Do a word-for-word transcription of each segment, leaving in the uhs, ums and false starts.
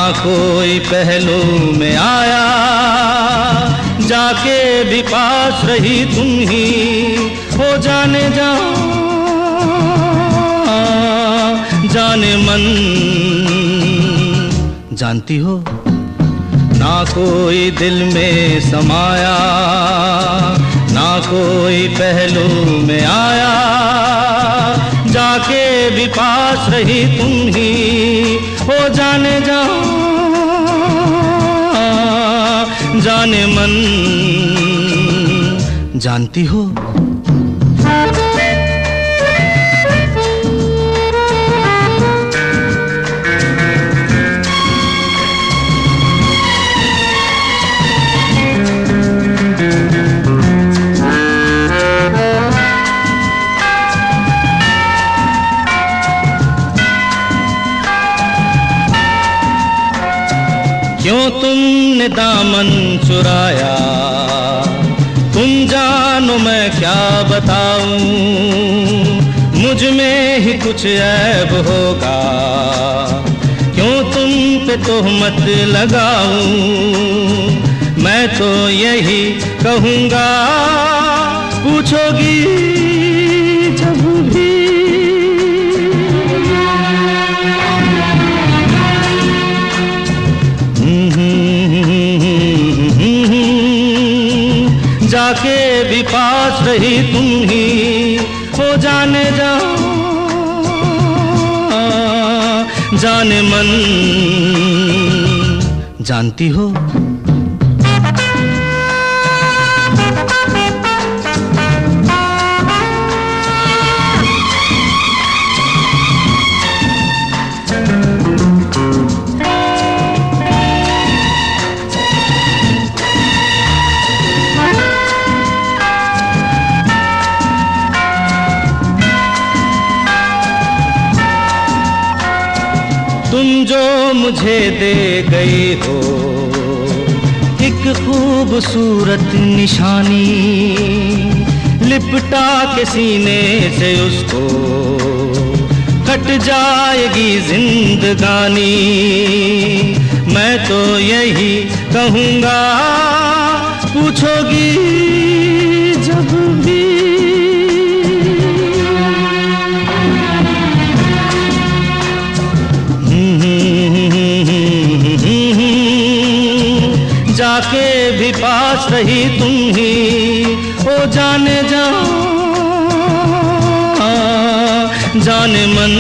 कोई पहलू में आया, जाके भी पास रही तुम ही हो जाने जा जाने मन। जानती हो ना कोई दिल में समाया, ना कोई पहलू में आया, जाके भी पास रही तुम ही हो जाने जा जाने मन। जानती हो क्यों तुमने दामन चुराया, तुम जानो मैं क्या बताऊं, मुझ में ही कुछ ऐब होगा, क्यों तुम पे तोहमत लगाऊं। मैं तो यही कहूँगा, पूछोगी जब भी जाके भी पास रही तुम ही हो जाने जा जाने मन। जानती हो तुम जो मुझे दे गई हो एक खूबसूरत निशानी, लिपटा के सीने से उसको कट जाएगी जिंदगानी। मैं तो यही कहूँगा, पूछोगी जब भी जाके भी पास रही तुम ही हो जाने जा जाने मन।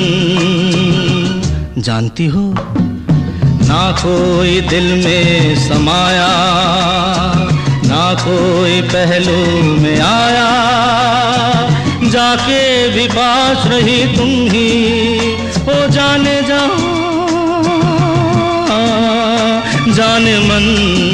जानती हो ना कोई दिल में समाया, ना कोई पहलू में आया, जाके भी पास रही तुम ही हो जाने जा जाने मन।